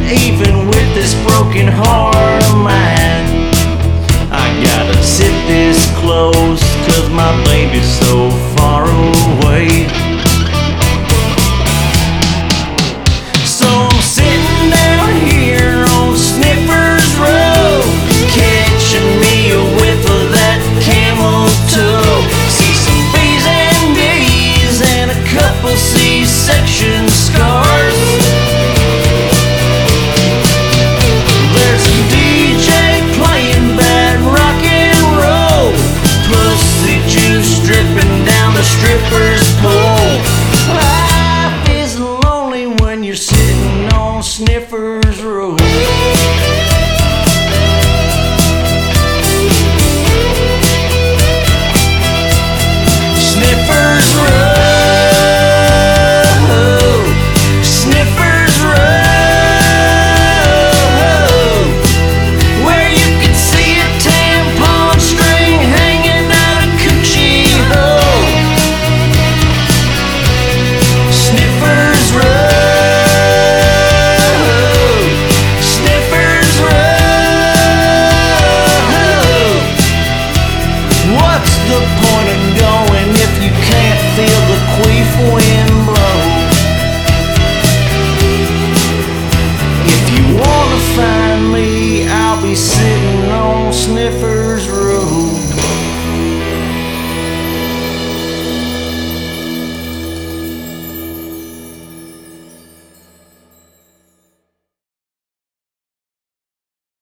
even with this broken heart of mine. I gotta sit this close, 'cause my baby's so far away. So I'm sitting down here on Sniffers Road, catching me a whiff of that camel toe. See some B's and D's and a couple C-section scars. There's a DJ playing bad rock and roll, pussy juice dripping down the stripper's pole. Life is lonely when you're sitting on Sniffers Road.